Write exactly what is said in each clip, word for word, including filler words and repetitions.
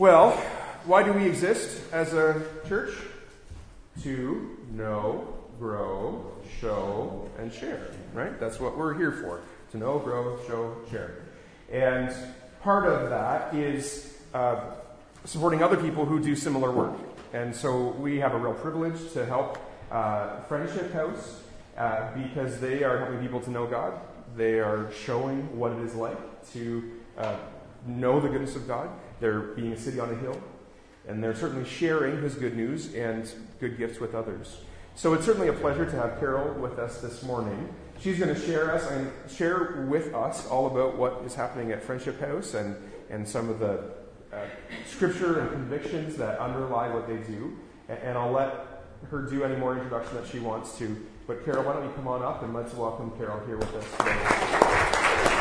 Well, why do we exist as a church? To know, grow, show, and share, right? That's what we're here for. To know, grow, show, share. And part of that is uh, supporting other people who do similar work. And so we have a real privilege to help uh, Friendship House uh, because they are helping people to know God. They are showing what it is like to uh, know the goodness of God. They're being a city on a hill. And they're certainly sharing his good news and good gifts with others. So it's certainly a pleasure to have Carol with us this morning. She's going to share us and share with us all about what is happening at Friendship House and, and some of the uh, scripture and convictions that underlie what they do. And, and I'll let her do any more introduction that she wants to. But Carol, why don't you come on up and let's welcome Carol here with us today.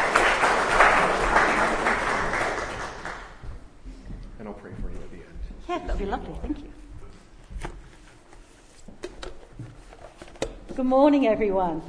And I'll pray for you at the end. Yeah, that'd be lovely. Thank you. Good morning, everyone.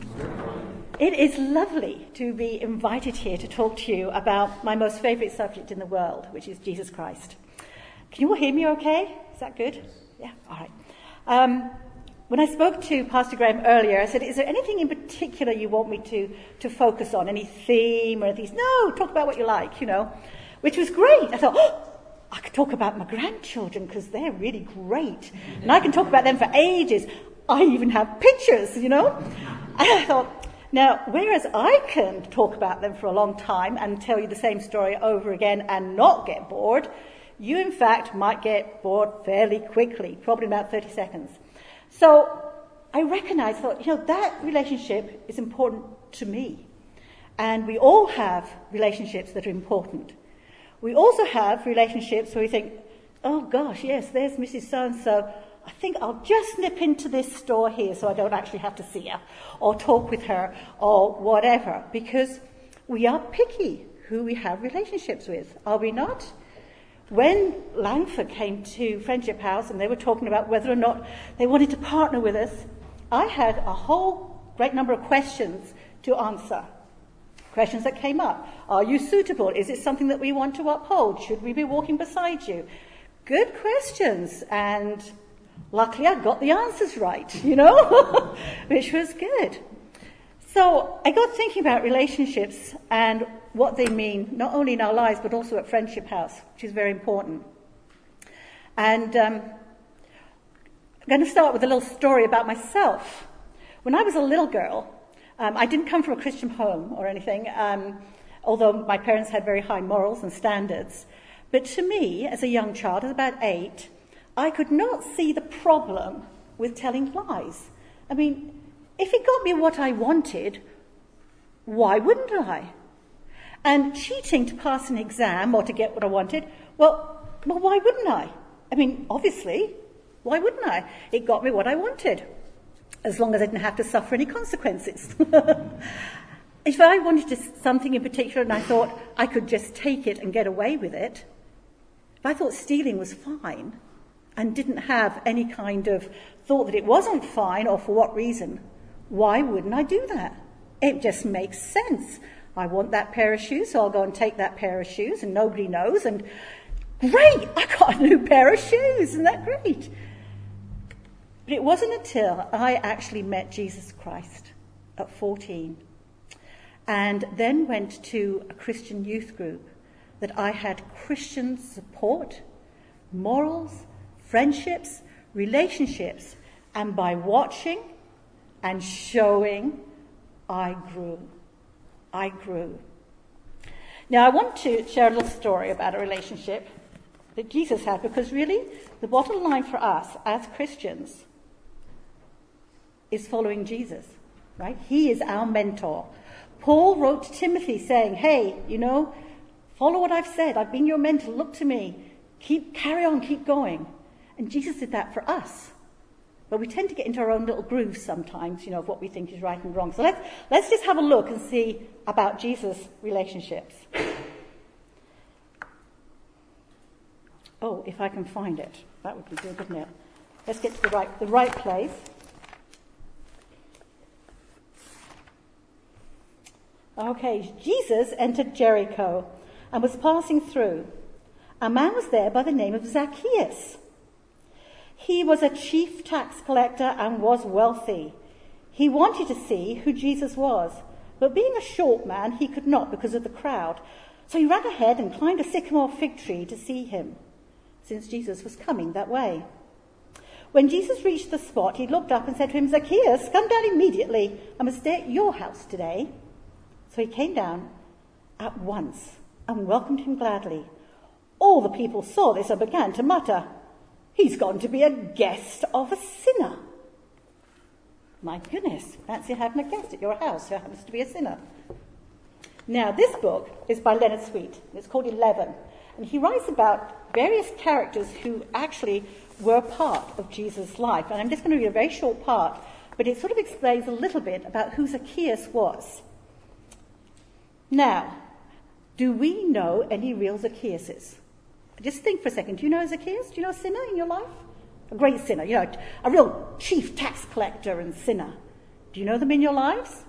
It is lovely to be invited here to talk to you about my most favourite subject in the world, which is Jesus Christ. Can you all hear me okay? Is that good? Yeah, all right. Um, when I spoke to Pastor Graham earlier, I said, is there anything in particular you want me to, to focus on? Any theme or anything? No, talk about what you like, you know, which was great. I thought, oh, I could talk about my grandchildren because they're really great. And I can talk about them for ages. I even have pictures, you know. And I thought, now, whereas I can talk about them for a long time and tell you the same story over again and not get bored, you, in fact, might get bored fairly quickly, probably about thirty seconds. So I recognized, thought, you know, that relationship is important to me. And we all have relationships that are important. We also have relationships where we think, oh, gosh, yes, there's Missus So-and-so. I think I'll just nip into this store here so I don't actually have to see her or talk with her or whatever, because we are picky who we have relationships with, are we not? When Langford came to Friendship House and they were talking about whether or not they wanted to partner with us, I had a whole great number of questions to answer. Questions that came up. Are you suitable? Is it something that we want to uphold? Should we be walking beside you? Good questions. And luckily I got the answers right, you know, which was good. So I got thinking about relationships and what they mean, not only in our lives, but also at Friendship House, which is very important. And um, I'm going to start with a little story about myself. When I was a little girl, um, I didn't come from a Christian home or anything, um, although my parents had very high morals and standards. But to me, as a young child, I was about eight, I could not see the problem with telling lies. I mean, if it got me what I wanted, why wouldn't I? And cheating to pass an exam or to get what I wanted, well, well, why wouldn't I? I mean, obviously, why wouldn't I? It got me what I wanted, as long as I didn't have to suffer any consequences. If I wanted to, something in particular and I thought I could just take it and get away with it, if I thought stealing was fine, and didn't have any kind of thought that it wasn't fine or for what reason, why wouldn't I do that? It just makes sense. I want that pair of shoes, so I'll go and take that pair of shoes and nobody knows, and great, I got a new pair of shoes, isn't that great? But it wasn't until I actually met Jesus Christ at fourteen and then went to a Christian youth group that I had Christian support, morals, friendships, relationships, and by watching and showing, I grew. I grew. Now, I want to share a little story about a relationship that Jesus had, because really, the bottom line for us as Christians is following Jesus, right? He is our mentor. Paul wrote to Timothy saying, hey, you know, follow what I've said. I've been your mentor. Look to me. Keep, carry on, keep going. And Jesus did that for us. But we tend to get into our own little grooves sometimes, you know, of what we think is right and wrong. So let's let's just have a look and see about Jesus' relationships. Oh, if I can find it. That would be good, wouldn't it? Let's get to the right the right place. Okay, Jesus entered Jericho and was passing through. a man was there by the name of Zacchaeus. He was a chief tax collector and was wealthy. He wanted to see who Jesus was, but being a short man, he could not because of the crowd. So he ran ahead and climbed a sycamore fig tree to see him, since Jesus was coming that way. When Jesus reached the spot, he looked up and said to him, "Zacchaeus, come down immediately. I must stay at your house today." So he came down at once and welcomed him gladly. All the people saw this and began to mutter, "He's gone to be a guest of a sinner." My goodness, fancy having a guest at your house who happens to be a sinner. Now, this book is by Leonard Sweet. It's called Eleven. And he writes about various characters who actually were part of Jesus' life. And I'm just going to read a very short part, but it sort of explains a little bit about who Zacchaeus was. Now, do we know any real Zacchaeuses? Just think for a second. Do you know Zacchaeus? Do you know a sinner in your life? A great sinner, you know, a real chief tax collector and sinner. Do you know them in your lives?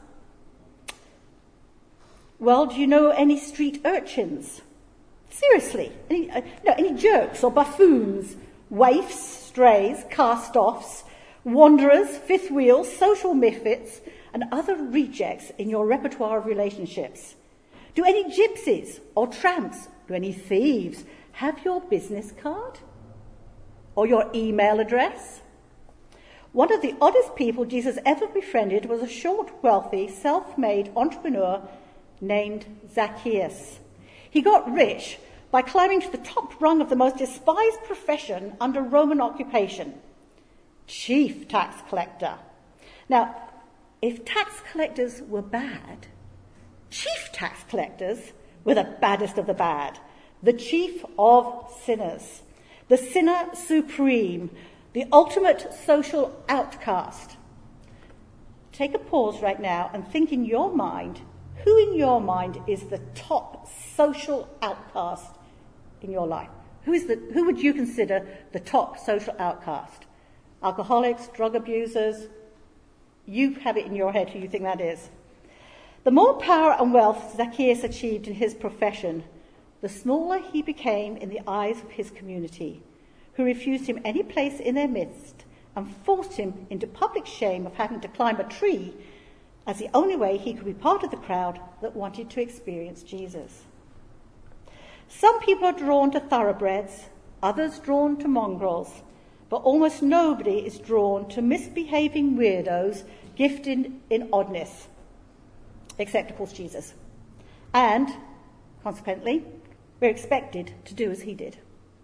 Well, do you know any street urchins? Seriously, any, uh, no, any jerks or buffoons, waifs, strays, cast-offs, wanderers, fifth wheels, social misfits, and other rejects in your repertoire of relationships? Do any gypsies or tramps, do any thieves have your business card or your email address? One of the oddest people Jesus ever befriended was a short, wealthy, self-made entrepreneur named Zacchaeus. He got rich by climbing to the top rung of the most despised profession under Roman occupation, chief tax collector. Now, if tax collectors were bad, chief tax collectors were the baddest of the bad, the chief of sinners, the sinner supreme, the ultimate social outcast. Take a pause right now and think in your mind, who in your mind is the top social outcast in your life? Who is the, who would you consider the top social outcast? Alcoholics, drug abusers? You have it in your head who you think that is. The more power and wealth Zacchaeus achieved in his profession, the smaller he became in the eyes of his community, who refused him any place in their midst and forced him into public shame of having to climb a tree as the only way he could be part of the crowd that wanted to experience Jesus. Some people are drawn to thoroughbreds, others drawn to mongrels, but almost nobody is drawn to misbehaving weirdos gifted in oddness, except, of course, Jesus. And, consequently, we're expected to do as he did.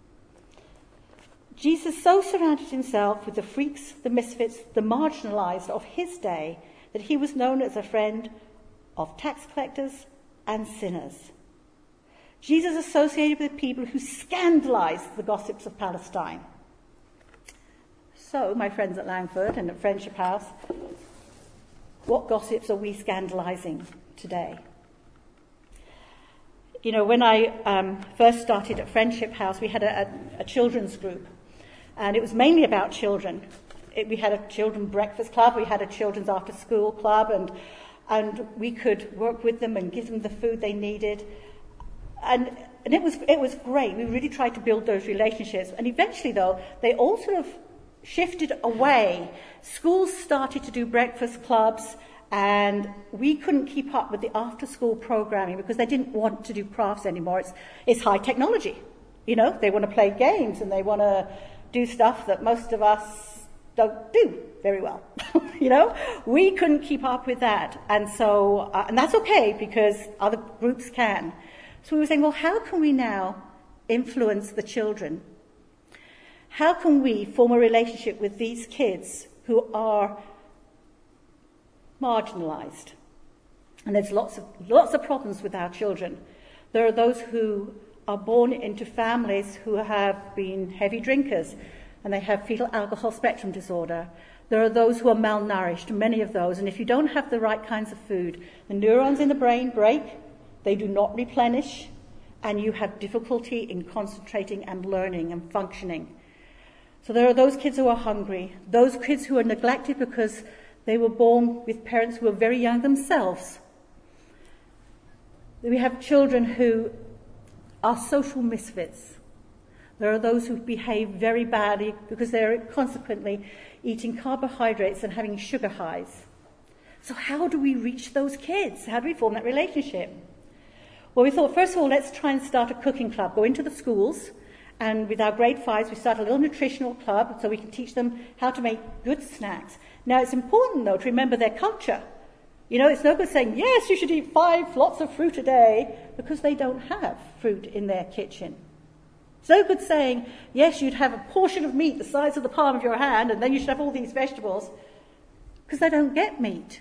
Jesus so surrounded himself with the freaks, the misfits, the marginalized of his day that he was known as a friend of tax collectors and sinners. Jesus associated with people who scandalized the gossips of Palestine. So, my friends at Langford and at Friendship House, what gossips are we scandalizing today? You know, when I um, first started at Friendship House, we had a, a, a children's group, and it was mainly about children. It, we had a children breakfast club, we had a children's after-school club, and and we could work with them and give them the food they needed. And, and it was it was great. We really tried to build those relationships. And eventually, though, they all sort of shifted away. Schools started to do breakfast clubs, and we couldn't keep up with the after-school programming because they didn't want to do crafts anymore. It's, it's high technology. You know, they want to play games and they want to do stuff that most of us don't do very well. You know, we couldn't keep up with that. And so, uh, and that's okay because other groups can. So we were saying, well, how can we now influence the children? How can we form a relationship with these kids who are marginalized? And there's lots of lots of problems with our children. There are those who are born into families who have been heavy drinkers and they have fetal alcohol spectrum disorder. There are those who are malnourished, many of those, and if you don't have the right kinds of food, the neurons in the brain break, they do not replenish, and you have difficulty in concentrating and learning and functioning. So there are those kids who are hungry, those kids who are neglected because they were born with parents who were very young themselves. We have children who are social misfits. There are those who behave very badly because they're consequently eating carbohydrates and having sugar highs. So how do we reach those kids? How do we form that relationship? Well, we thought, first of all, let's try and start a cooking club. Go into the schools, and with our grade fives, we start a little nutritional club so we can teach them how to make good snacks. Now, it's important, though, to remember their culture. You know, it's no good saying, yes, you should eat five lots of fruit a day, because they don't have fruit in their kitchen. It's no good saying, yes, you'd have a portion of meat the size of the palm of your hand, and then you should have all these vegetables, because they don't get meat.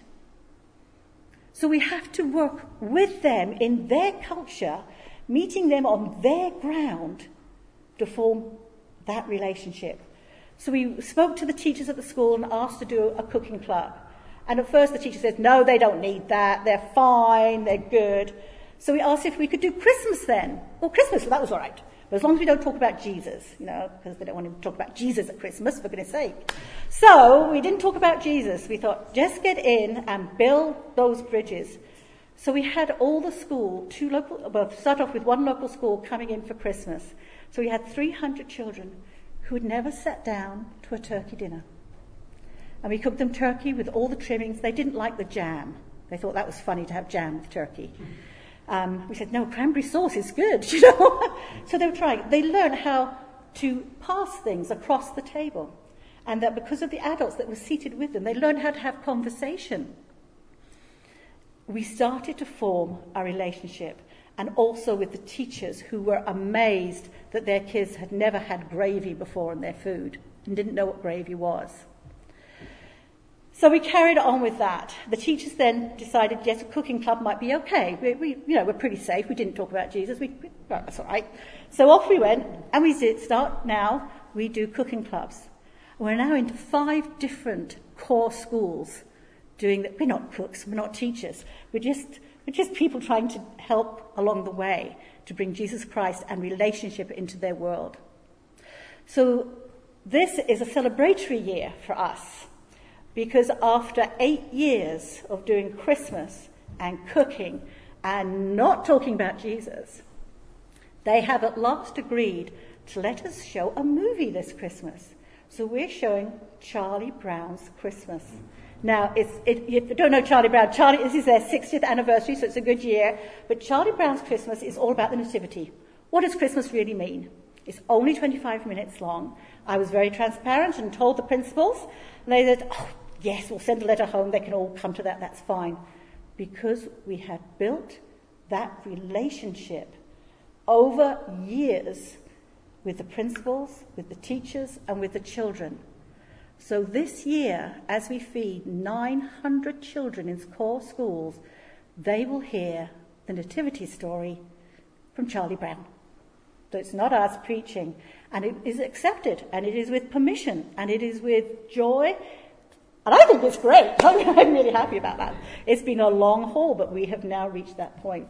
So we have to work with them in their culture, meeting them on their ground to form that relationship. So we spoke to the teachers at the school and asked to do a cooking club. And at first the teacher said, no, they don't need that. They're fine. They're good. So we asked if we could do Christmas then. Well, Christmas, well, that was all right. But as long as we don't talk about Jesus, you know, because they don't want to talk about Jesus at Christmas, for goodness sake. So we didn't talk about Jesus. We thought, just get in and build those bridges. So we had all the school, two local, well, start off with one local school coming in for Christmas. So we had three hundred children who had never sat down to a turkey dinner. And we cooked them turkey with all the trimmings. They didn't like the jam. They thought that was funny to have jam with turkey. Um, we said, no, cranberry sauce is good, you know. So they were trying. They learned how to pass things across the table. And that because of the adults that were seated with them, they learned how to have conversation. We started to form a relationship, and also with the teachers who were amazed that their kids had never had gravy before in their food and didn't know what gravy was. So we carried on with that. The teachers then decided, yes, a cooking club might be okay. We, we you know, we're pretty safe. We didn't talk about Jesus. We, we, well, that's all right. So off we went, and we did start now. We do cooking clubs. We're now into five different core schools doing that. We're not cooks. We're not teachers. We're just we're just people trying to help along the way to bring Jesus Christ and relationship into their world. So this is a celebratory year for us. Because after eight years of doing Christmas and cooking and not talking about Jesus, they have at last agreed to let us show a movie this Christmas. So we're showing Charlie Brown's Christmas. Now, it's, it, if you don't know Charlie Brown, Charlie, this is their sixtieth anniversary, so it's a good year. But Charlie Brown's Christmas is all about the Nativity. What does Christmas really mean? It's only twenty-five minutes long. I was very transparent and told the principals, and they said, oh, yes, we'll send a letter home. They can all come to that. That's fine. Because we had built that relationship over years with the principals, with the teachers, and with the children. So this year, as we feed nine hundred children in core schools, they will hear the nativity story from Charlie Brown. So it's not us preaching. And it is accepted, and it is with permission, and it is with joy. And I think it's great. I'm really happy about that. It's been a long haul, but we have now reached that point.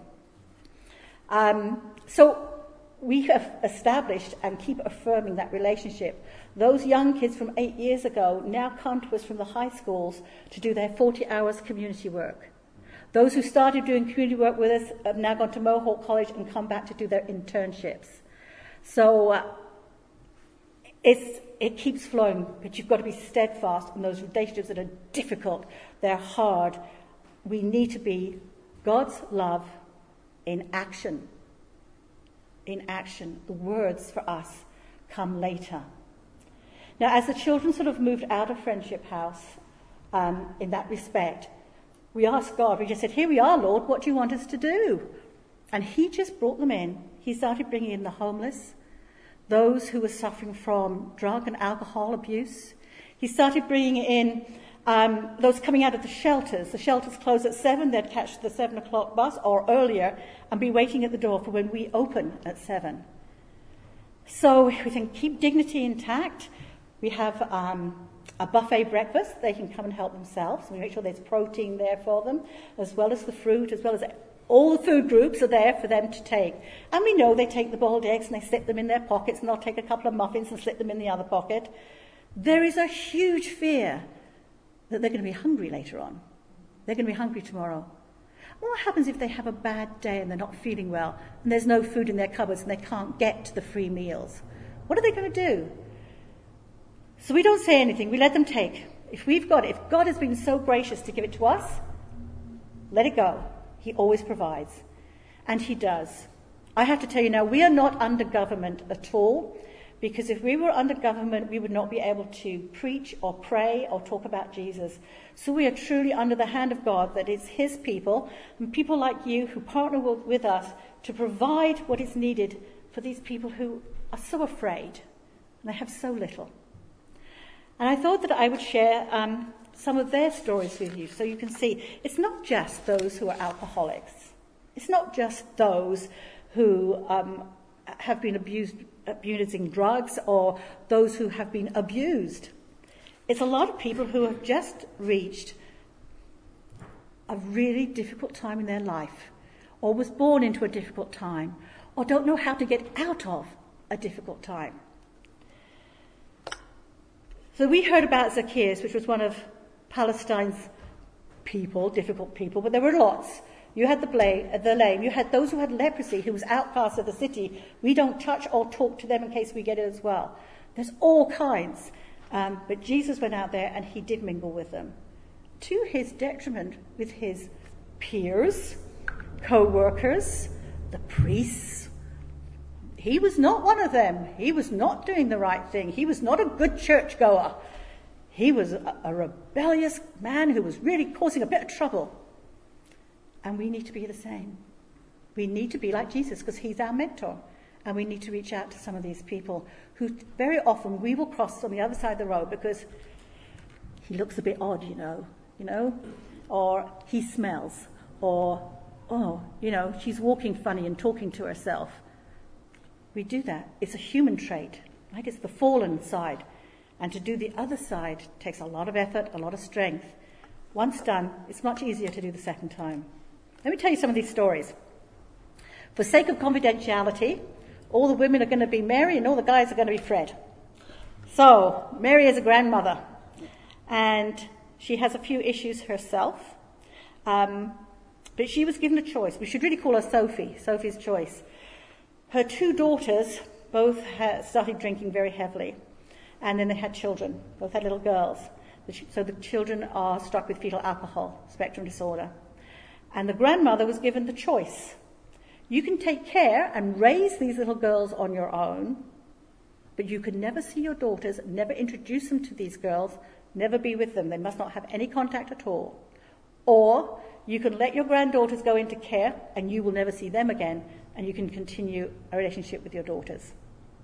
Um, so we have established and keep affirming that relationship. Those young kids from eight years ago now come to us from the high schools to do their forty hours community work. Those who started doing community work with us have now gone to Mohawk College and come back to do their internships. So uh, it's, it keeps flowing, but you've got to be steadfast in those relationships that are difficult. They're hard. We need to be God's love in action. In action. The words for us come later. Now, as the children sort of moved out of Friendship House um, in that respect, we asked God, we just said, here we are, Lord, what do you want us to do? And he just brought them in. He started bringing in the homeless, those who were suffering from drug and alcohol abuse. He started bringing in um, those coming out of the shelters. The shelters close at seven. They'd catch the seven o'clock bus or earlier and be waiting at the door for when we open at seven. So we can keep dignity intact. We have um, a buffet breakfast. They can come and help themselves. We make sure there's protein there for them, as well as the fruit, as well as all the food groups are there for them to take. And we know they take the boiled eggs and they slip them in their pockets, and they'll take a couple of muffins and slip them in the other pocket. There is a huge fear that they're going to be hungry later on. They're going to be hungry tomorrow. What happens if they have a bad day and they're not feeling well and there's no food in their cupboards and they can't get to the free meals? What are they going to do? So we don't say anything. We let them take. If we've got it, if God has been so gracious to give it to us, let it go. He always provides. And he does. I have to tell you now, we are not under government at all, because if we were under government, we would not be able to preach or pray or talk about Jesus. So we are truly under the hand of God, that it's his people, and people like you who partner with us to provide what is needed for these people who are so afraid, and they have so little. And I thought that I would share um, some of their stories with you, so you can see it's not just those who are alcoholics. It's not just those who um, have been abused, abusing drugs, or those who have been abused. It's a lot of people who have just reached a really difficult time in their life, or was born into a difficult time, or don't know how to get out of a difficult time. So we heard about Zacchaeus, which was one of Palestine's people, difficult people, but there were lots. You had the, blame, the lame. You had those who had leprosy, who was outcast of the city. We don't touch or talk to them in case we get it as well. There's all kinds. Um, but Jesus went out there and he did mingle with them, to his detriment with his peers, co-workers, the priests. He was not one of them. He was not doing the right thing. He was not a good churchgoer. He was a, a rebellious man who was really causing a bit of trouble. And we need to be the same. We need to be like Jesus, because he's our mentor. And we need to reach out to some of these people who very often we will cross on the other side of the road because he looks a bit odd, you know, you know, or he smells, or, oh, you know, she's walking funny and talking to herself. We do that. It's a human trait, right? It's the fallen side. And to do the other side takes a lot of effort, a lot of strength. Once done, it's much easier to do the second time. Let me tell you some of these stories. For sake of confidentiality, all the women are going to be Mary and all the guys are going to be Fred. So, Mary is a grandmother, and she has a few issues herself. Um, but she was given a choice. We should really call her Sophie, Sophie's choice. Her two daughters both had started drinking very heavily, and then they had children. Both had little girls. So the children are struck with fetal alcohol spectrum disorder. And the grandmother was given the choice. You can take care and raise these little girls on your own, but you can never see your daughters, never introduce them to these girls, never be with them. They must not have any contact at all. Or you can let your granddaughters go into care and you will never see them again, and you can continue a relationship with your daughters.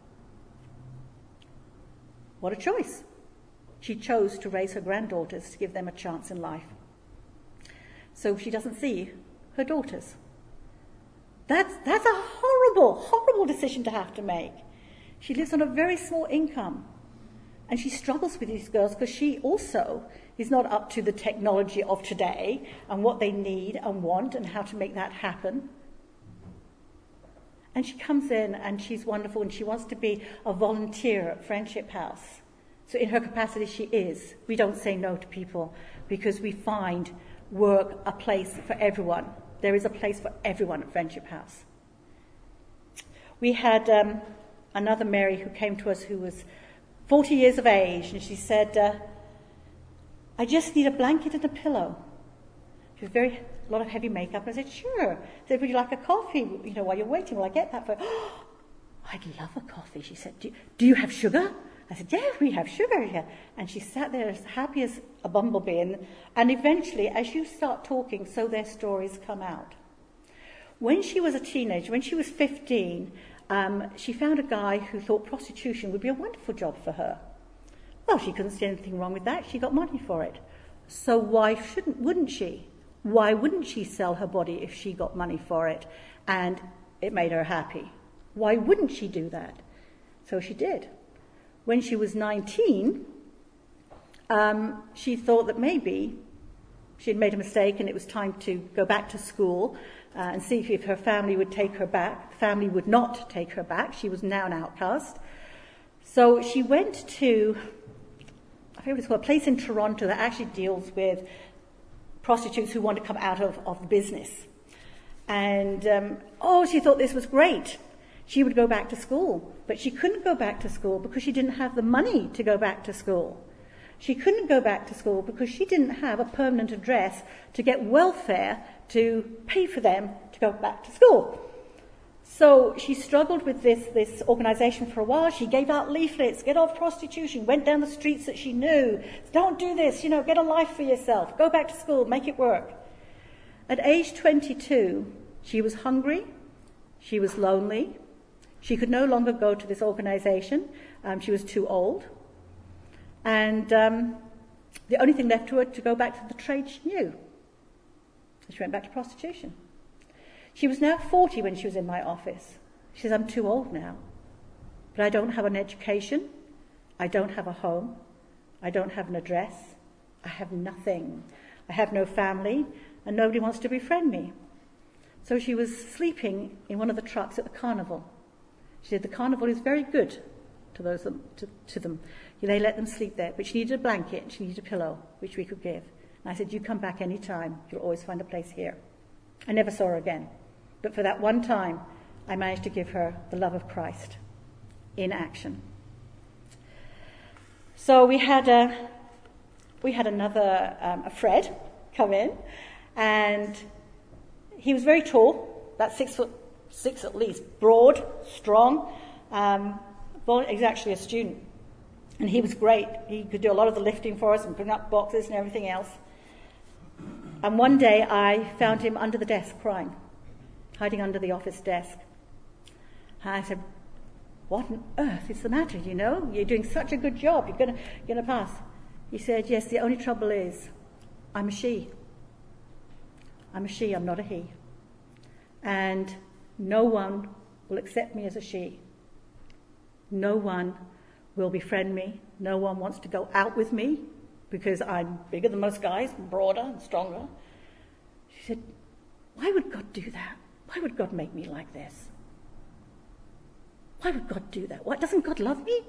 What a choice. She chose to raise her granddaughters to give them a chance in life. So she doesn't see her daughters. That's, that's a horrible, horrible decision to have to make. She lives on a very small income. And she struggles with these girls because she also is not up to the technology of today and what they need and want and how to make that happen. And she comes in and she's wonderful and she wants to be a volunteer at Friendship House. So in her capacity, she is. We don't say no to people because we find work a place for everyone. There is a place for everyone at Friendship House. We had um, another Mary who came to us who was forty years of age, and she said, uh, I just need a blanket and a pillow. She was very, a lot of heavy makeup. And I said, sure. I said, would you like a coffee, you know, while you're waiting? Will I get that for you? Oh, I'd love a coffee. She said, do you, do you have sugar? I said, yeah, we have sugar here. And she sat there as happy as a bumblebee. And, and eventually, as you start talking, so their stories come out. When she was a teenager, when she was fifteen, um, she found a guy who thought prostitution would be a wonderful job for her. Well, she couldn't see anything wrong with that. She got money for it. So why shouldn't, wouldn't she? Why wouldn't she sell her body if she got money for it and it made her happy? Why wouldn't she do that? So she did. When she was nineteen, um, she thought that maybe she had made a mistake and it was time to go back to school uh, and see if, if her family would take her back. The family would not take her back. She was now an outcast. So she went to, I forget what it's called, a place in Toronto that actually deals with prostitutes who want to come out of, of business. And, um, oh, she thought this was great. She would go back to school, but she couldn't go back to school because she didn't have the money to go back to school. She couldn't go back to school because she didn't have a permanent address to get welfare to pay for them to go back to school. So she struggled with this, this organisation for a while. She gave out leaflets, get off prostitution, went down the streets that she knew. Don't do this, you know, get a life for yourself. Go back to school, make it work. At age twenty-two, she was hungry, she was lonely, she could no longer go to this organisation. Um, she was too old. And um, the only thing left to her to go back to the trade she knew. So she went back to prostitution. She was now forty when she was in my office. She says, I'm too old now. But I don't have an education. I don't have a home. I don't have an address. I have nothing. I have no family, and nobody wants to befriend me. So she was sleeping in one of the trucks at the carnival. She said the carnival is very good to those to, to them. They let them sleep there, but she needed a blanket and she needed a pillow, which we could give. And I said, you come back any time. You'll always find a place here. I never saw her again. But for that one time, I managed to give her the love of Christ in action. So we had a, we had another, um, a Fred, come in, and he was very tall, about six foot six at least, broad, strong. Um, well, he's actually a student, and he was great. He could do a lot of the lifting for us and bring up boxes and everything else. And one day I found him under the desk crying, hiding under the office desk. And I said, what on earth is the matter, you know? You're doing such a good job. You're going you're gonna pass. He said, yes, the only trouble is I'm a she. I'm a she, I'm not a he. And no one will accept me as a she. No one will befriend me. No one wants to go out with me because I'm bigger than most guys, broader and stronger. She said, why would God do that? Why would God make me like this? Why would God do that? Why doesn't God love me?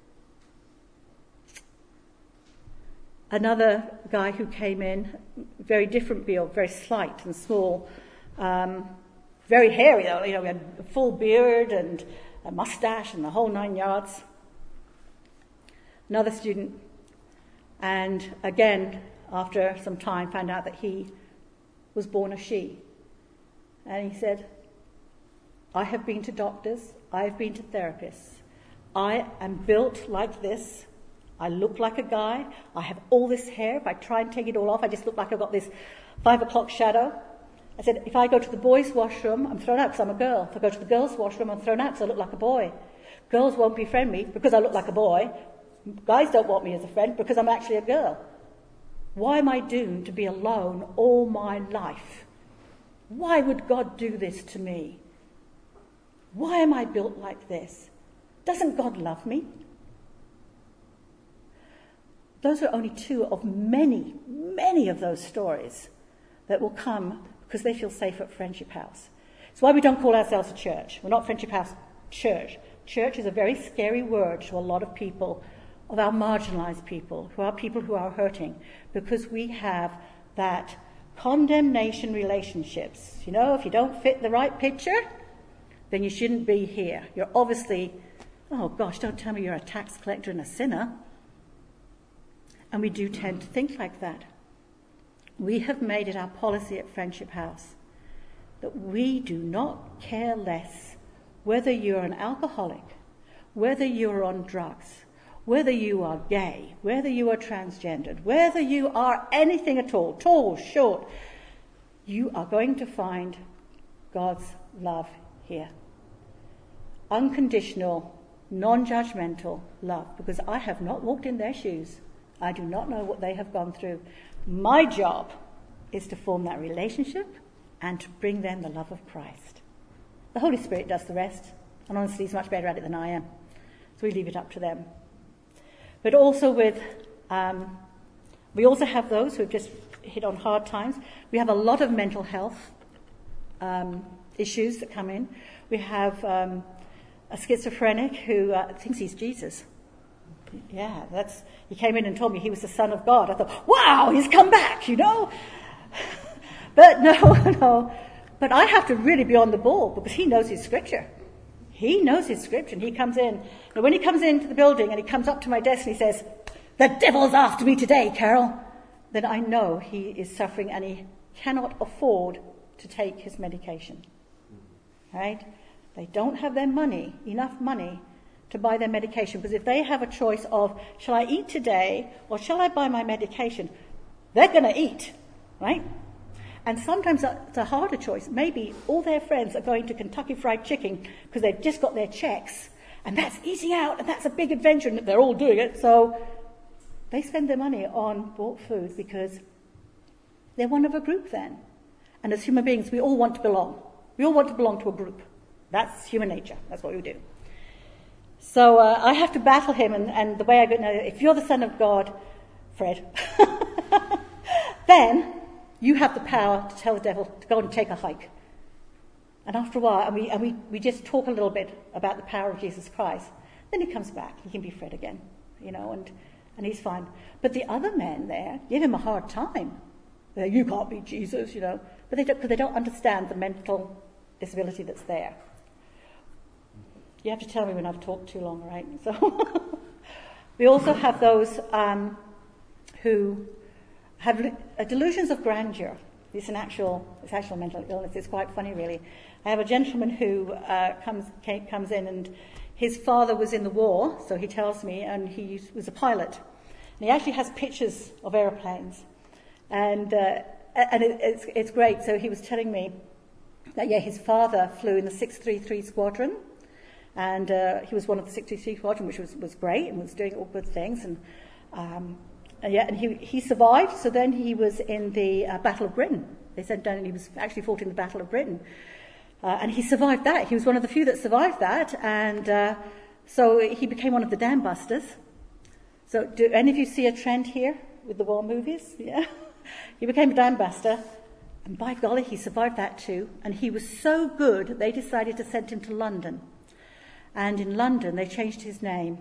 Another guy who came in, very different build, very slight and small, um, very hairy though, you know, he had a full beard and a mustache and the whole nine yards. Another student, and again, after some time, found out that he was born a she. And he said, I have been to doctors, I have been to therapists. I am built like this. I look like a guy. I have all this hair. If I try and take it all off, I just look like I've got this five o'clock shadow. I said, if I go to the boys' washroom, I'm thrown out because I'm a girl. If I go to the girls' washroom, I'm thrown out because I look like a boy. Girls won't befriend me because I look like a boy. Guys don't want me as a friend because I'm actually a girl. Why am I doomed to be alone all my life? Why would God do this to me? Why am I built like this? Doesn't God love me? Those are only two of many, many of those stories that will come because they feel safe at Friendship House. It's why we don't call ourselves a church. We're not Friendship House Church. Church is a very scary word to a lot of people, of our marginalised people, who are people who are hurting, because we have that condemnation relationships. You know, if you don't fit the right picture, then you shouldn't be here. You're obviously, oh gosh, don't tell me you're a tax collector and a sinner. And we do tend to think like that. We have made it our policy at Friendship House that we do not care less whether you're an alcoholic, whether you're on drugs, whether you are gay, whether you are transgendered, whether you are anything at all, tall, short, you are going to find God's love here. Unconditional, non-judgmental love, because I have not walked in their shoes. I do not know what they have gone through. My job is to form that relationship and to bring them the love of Christ. The Holy Spirit does the rest, and honestly he's much better at it than I am. So we leave it up to them. But also with, um, we also have those who have just hit on hard times. We have a lot of mental health um, issues that come in. We have um, a schizophrenic who uh, thinks he's Jesus. Yeah, that's, he came in and told me he was the Son of God. I thought, wow, he's come back, you know. But no, no. But I have to really be on the ball because he knows his scripture. He knows his scripture, and he comes in. Now, when he comes into the building and he comes up to my desk and he says, "The devil's after me today, Carol," then I know he is suffering and he cannot afford to take his medication. Right? They don't have their money, enough money, to buy their medication. Because if they have a choice of, shall I eat today or shall I buy my medication, they're going to eat, right? And sometimes it's a harder choice. Maybe all their friends are going to Kentucky Fried Chicken because they've just got their checks. And that's easy out, and that's a big adventure, and they're all doing it. So they spend their money on bought food because they're one of a group then. And as human beings, we all want to belong. We all want to belong to a group. That's human nature. That's what we do. So uh, I have to battle him, and, and the way I go, no, if you're the Son of God, Fred, then you have the power to tell the devil to go and take a hike. And after a while, and we and we, we just talk a little bit about the power of Jesus Christ, then he comes back. He can be Fred again, you know, and, and he's fine. But the other men there give him a hard time. They're, you can't be Jesus, you know. But they don't, because they don't understand the mental disability that's there. You have to tell me when I've talked too long, right? So we also have those um, who have uh, delusions of grandeur. It's an actual, it's actual mental illness. It's quite funny, really. I have a gentleman who uh, comes came, comes in, and his father was in the war, so he tells me, and he was a pilot. And he actually has pictures of aeroplanes, and uh, and it, it's it's great. So he was telling me that yeah, his father flew in the six three three squadron. And uh, he was one of the six three three squadron, which was, was great and was doing all good things. And, um, and yeah, and he he survived. So then he was in the uh, Battle of Britain. They sent down, and he was actually fought in the Battle of Britain. Uh, and he survived that. He was one of the few that survived that. And uh, so he became one of the dam busters. So do any of you see a trend here with the war movies? Yeah. He became a dam buster. And by golly, he survived that too. And he was so good, they decided to send him to London. And in London, they changed his name.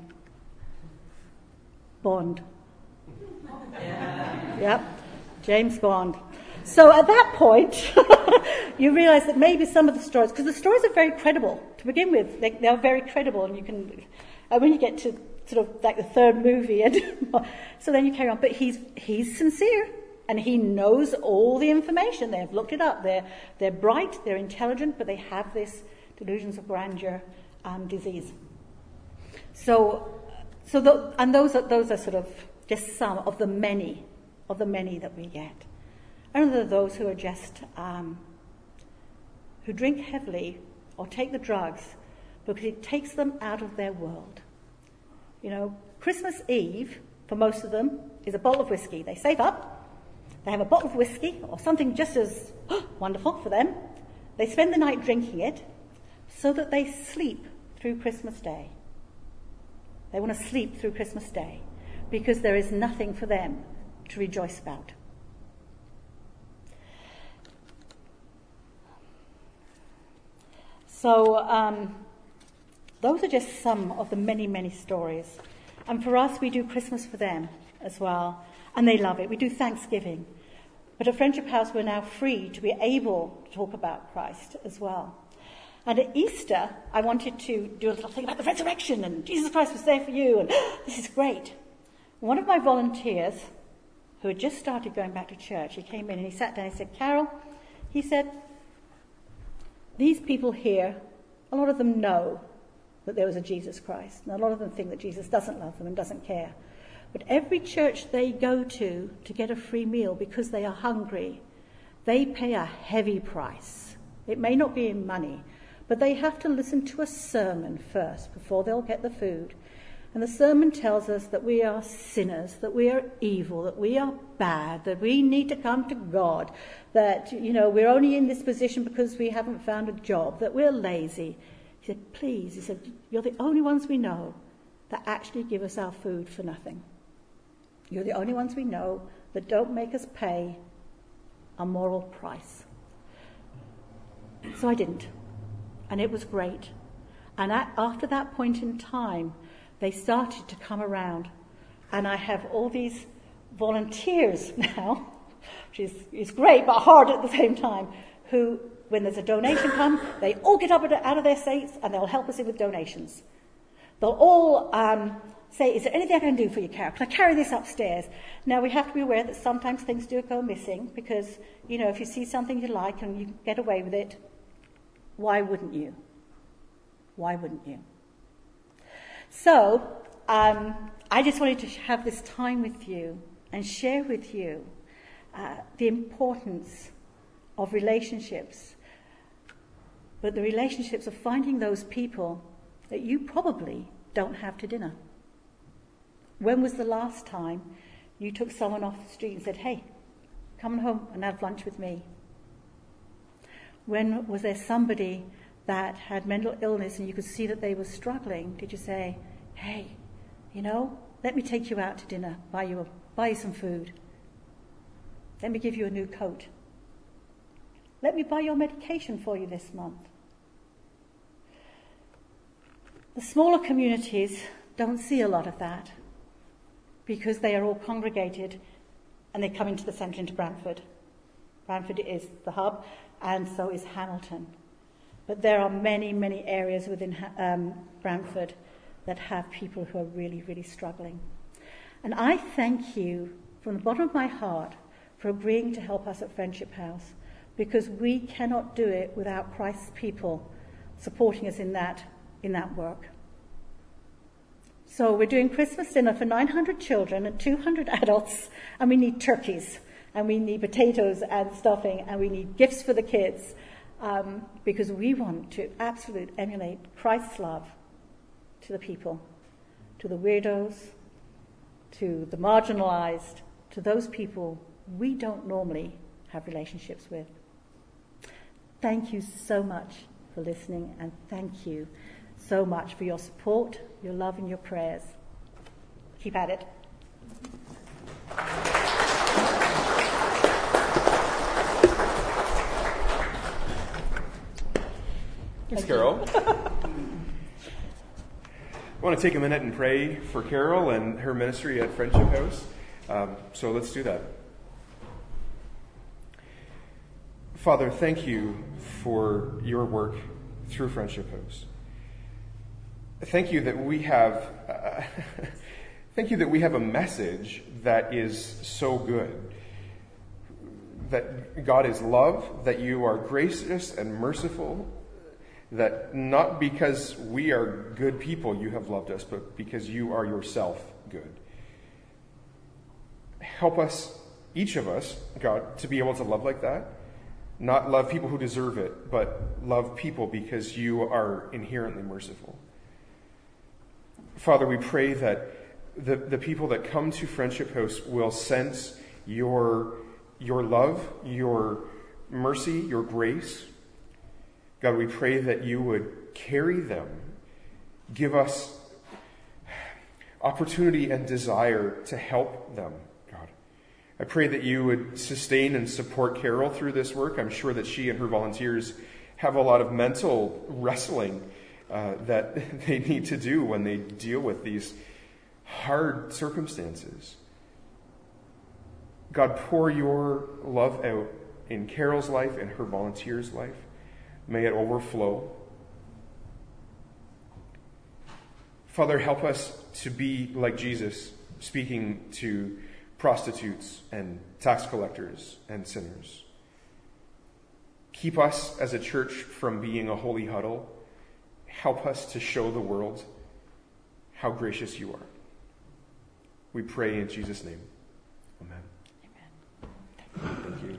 Bond. Yeah. Yep, James Bond. So at that point, you realise that maybe some of the stories, because the stories are very credible to begin with. They, they are very credible, and you can, and when you get to sort of like the third movie, and so then you carry on. But he's he's sincere, and he knows all the information. They've looked it up. They're they're bright, they're intelligent, but they have this delusions of grandeur. Um, disease. So, so the, and those are those are sort of just some of the many, of the many that we get. And there are those who are just um, who drink heavily or take the drugs because it takes them out of their world. You know, Christmas Eve for most of them is a bottle of whiskey. They save up, they have a bottle of whiskey or something just as wonderful for them. They spend the night drinking it so that they sleep through Christmas Day. They want to sleep through Christmas Day because there is nothing for them to rejoice about. So um, those are just some of the many, many stories. And for us, we do Christmas for them as well. And they love it. We do Thanksgiving. But at Friendship House, we're now free to be able to talk about Christ as well. And at Easter, I wanted to do a little thing about the resurrection, and Jesus Christ was there for you, and this is great. One of my volunteers, who had just started going back to church, he came in and he sat down and he said, Carol, he said, these people here, a lot of them know that there was a Jesus Christ, and a lot of them think that Jesus doesn't love them and doesn't care. But every church they go to to get a free meal because they are hungry, they pay a heavy price. It may not be in money, but they have to listen to a sermon first before they'll get the food. And the sermon tells us that we are sinners, that we are evil, that we are bad, that we need to come to God, that, you know, we're only in this position because we haven't found a job, that we're lazy. He said, please, he said, you're the only ones we know that actually give us our food for nothing. You're the only ones we know that don't make us pay a moral price. So I didn't. And it was great. And at, after that point in time, they started to come around. And I have all these volunteers now, which is, is great but hard at the same time, who when there's a donation come, they all get up out of their seats and they'll help us in with donations. They'll all um, say, is there anything I can do for you, Carol? Can I carry this upstairs? Now, we have to be aware that sometimes things do go missing because, you know, if you see something you like and you get away with it, why wouldn't you? Why wouldn't you? So, um, I just wanted to have this time with you and share with you uh, the importance of relationships, but the relationships of finding those people that you probably don't have to dinner. When was the last time you took someone off the street and said, hey, come home and have lunch with me? When was there somebody that had mental illness and you could see that they were struggling? Did you say, hey, you know, let me take you out to dinner, buy you, a, buy you some food. Let me give you a new coat. Let me buy your medication for you this month. The smaller communities don't see a lot of that because they are all congregated and they come into the centre, into Brantford. Brantford is the hub, and so is Hamilton. But there are many, many areas within um, Brantford that have people who are really, really struggling. And I thank you from the bottom of my heart for agreeing to help us at Friendship House, because we cannot do it without Christ's people supporting us in that, in that work. So we're doing Christmas dinner for nine hundred children and two hundred adults, and we need turkeys, and we need potatoes and stuffing, and we need gifts for the kids, um, because we want to absolutely emulate Christ's love to the people, to the weirdos, to the marginalized, to those people we don't normally have relationships with. Thank you so much for listening, and thank you so much for your support, your love, and your prayers. Keep at it. Thanks, Carol. I want to take a minute and pray for Carol and her ministry at Friendship House. Um, so let's do that. Father, thank you for your work through Friendship House. Thank you that we have, uh, thank you that we have a message that is so good. That God is love, that you are gracious and merciful, that not because we are good people you have loved us, but because you are yourself good. Help us, each of us, God, to be able to love like that. Not love people who deserve it, but love people because you are inherently merciful. Father, we pray that the, the people that come to Friendship House will sense your, your love, your mercy, your grace. God, we pray that you would carry them, give us opportunity and desire to help them, God. I pray that you would sustain and support Carol through this work. I'm sure that she and her volunteers have a lot of mental wrestling uh, that they need to do when they deal with these hard circumstances. God, pour your love out in Carol's life and her volunteers' life. May it overflow. Father, help us to be like Jesus, speaking to prostitutes and tax collectors and sinners. Keep us as a church from being a holy huddle. Help us to show the world how gracious you are. We pray in Jesus' name. Amen. Amen. Thank you.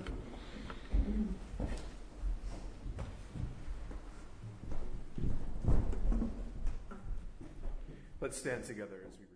Let's stand together as we